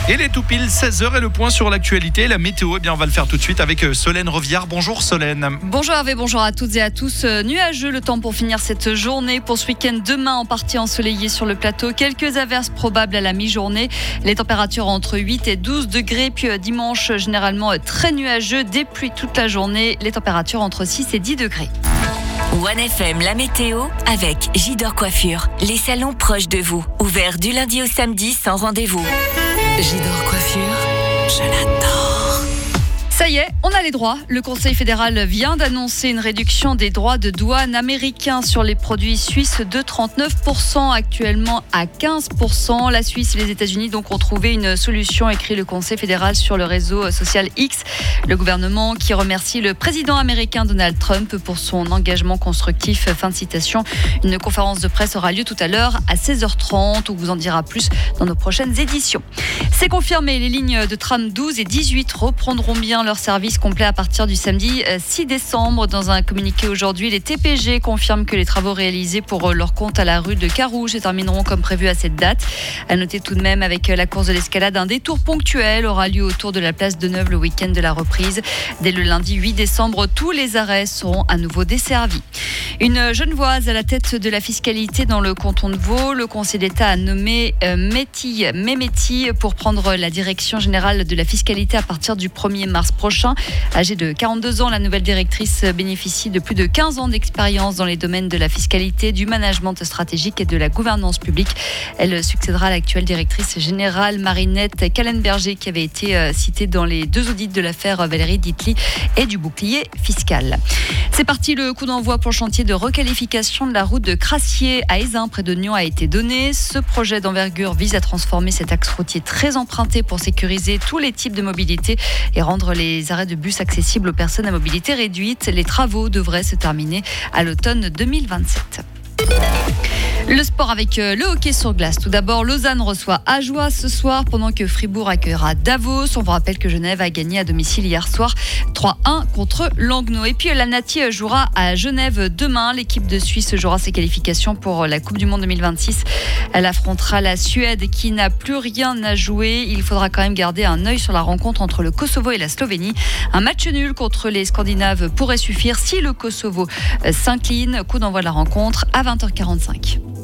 Et les tout pile 16h et le point sur l'actualité, la météo, on va le faire tout de suite avec Solène Reviard. Bonjour Solène. Bonjour Hervé, bonjour à toutes et à tous. Nuageux le temps pour finir cette journée. Pour ce week-end, demain en partie ensoleillé sur le plateau. Quelques averses probables à la mi-journée. Les températures entre 8 et 12 degrés. Puis dimanche, généralement très nuageux. Des pluies toute la journée. Les températures entre 6 et 10 degrés. 1FM, la météo avec J-Dor Coiffure. Les salons proches de vous. Ouverts du lundi au samedi sans rendez-vous. J-Dor Coiffure, je l'adore. Ça y est, on a les droits. Le Conseil fédéral vient d'annoncer une réduction des droits de douane américains sur les produits suisses de 39%, actuellement à 15%. La Suisse et les États-Unis donc ont trouvé une solution, écrit le Conseil fédéral sur le réseau social X. Le gouvernement qui remercie le président américain Donald Trump pour son engagement constructif. Fin de citation. Une conférence de presse aura lieu tout à l'heure à 16h30. On vous en dira plus dans nos prochaines éditions. C'est confirmé, les lignes de tram 12 et 18 reprendront bien leur service complet à partir du samedi 6 décembre. Dans un communiqué aujourd'hui, les TPG confirment que les travaux réalisés pour leur compte à la rue de Carouge se termineront comme prévu à cette date. À noter tout de même avec la course de l'escalade, un détour ponctuel aura lieu autour de la place de Neuve le week-end de la reprise. Dès le lundi 8 décembre, tous les arrêts seront à nouveau desservis. Une Genevoise à la tête de la fiscalité dans le canton de Vaud. Le Conseil d'État a nommé Mehmeti pour prendre la direction générale de la fiscalité à partir du 1er mars prochain. Âgée de 42 ans, la nouvelle directrice bénéficie de plus de 15 ans d'expérience dans les domaines de la fiscalité, du management stratégique et de la gouvernance publique. Elle succédera à l'actuelle directrice générale Marinette Kallenberger qui avait été citée dans les 2 audits de l'affaire Valérie Ditli et du bouclier fiscal. C'est parti, le coup d'envoi pour le chantier de requalification de la route de Crassier à Ézin près de Nyon a été donné. Ce projet d'envergure vise à transformer cet axe routier très emprunté pour sécuriser tous les types de mobilité et rendre les arrêts de bus accessibles aux personnes à mobilité réduite. Les travaux devraient se terminer à l'automne 2027. Le sport avec le hockey sur glace. Tout d'abord, Lausanne reçoit Ajoie ce soir pendant que Fribourg accueillera Davos. On vous rappelle que Genève a gagné à domicile hier soir 3-1 contre Langnau. Et puis la Nati jouera à Genève demain. L'équipe de Suisse jouera ses qualifications pour la Coupe du Monde 2026. Elle affrontera la Suède qui n'a plus rien à jouer. Il faudra quand même garder un œil sur la rencontre entre le Kosovo et la Slovénie. Un match nul contre les Scandinaves pourrait suffire si le Kosovo s'incline. Coup d'envoi de la rencontre à 20h45.